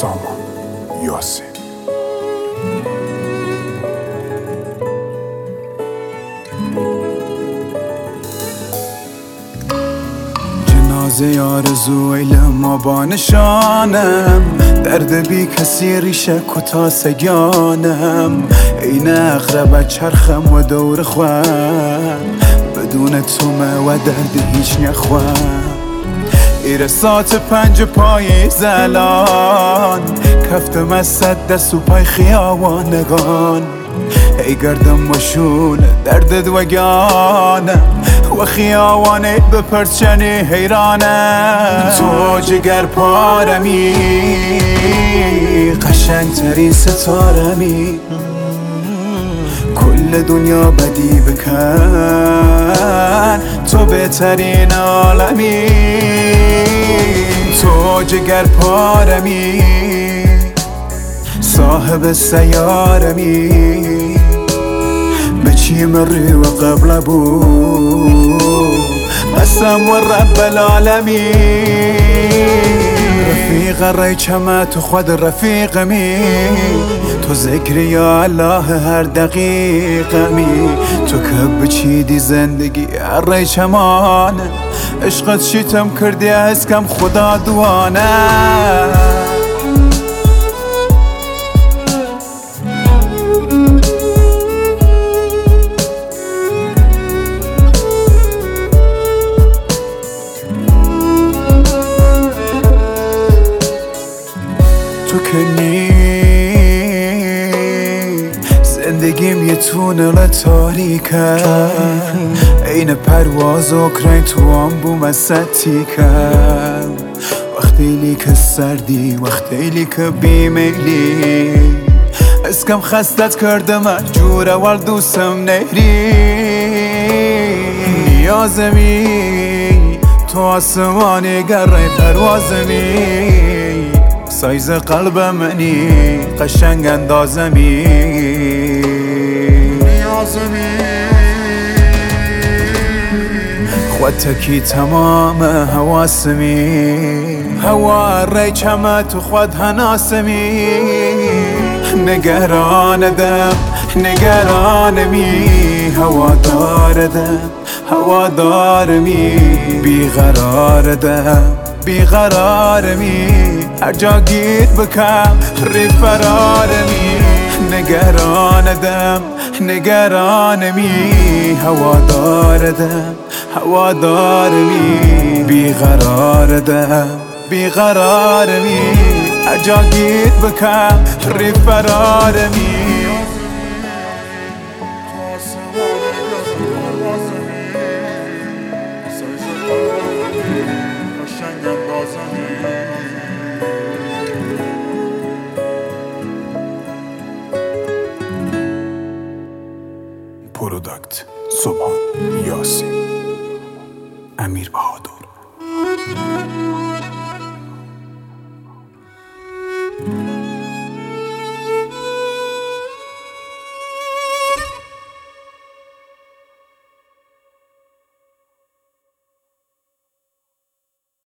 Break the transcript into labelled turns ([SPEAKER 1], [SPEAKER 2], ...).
[SPEAKER 1] سامان یاسین. جنازه آرزو ایلما با نشانم، درد بی کسی ریشه کتا سگانم، این اقرب چرخم و دور خوام، بدون تومه و درد هیچ نخوام. ایره ساعت 5 پای زلان، کفتم از صد دست و پای خیابانگان، ای گردم و شول دردت وگانم و خیابانه به پرچنی حیرانم. تو جگر پارمی، قشنگ ترین ستارمی، کل دنیا بدی بکن، تو بهترین عالمی. تو جگر پارمی، صاحب سیارمی، به چی مری و قبل بود قسم و رب العالمین. رفیق ریچمه تو خود رفیقمی، تو ذکر یا الله هر دقیقمی، تو که بچیدی زندگی هر ریچمانه، عشقت شیتم کردی از کم خدا دوانه. تو که زندگیم یه تونل تاریکه، این پرواز اوکراین تو هم بوم از ستیکه. وقتی لی که سردی، وقتی لی که بیمیلی، از کم خستت کرده مجبور اول دوستم نهری. نیازمی تو آسمانی گره پروازمی، سایز قلب منی قشنگ اندازمی. نیازمی خودتکی تمام حواسمی، هوا ریچمه تو خود هناسمی. نگرانم نگرانمی، هوا داردم هوا دارمی، بیقراردم بیقرارمی، هر جا گیر بکم ری فرارمی. نگرانم نگرانمی، هوا داردم هوا دارمی، بیقراردم بیقرارمی، هر جا گیر بکم ری فرارمی. پروداکت سامان یاسین. امیر بهادر.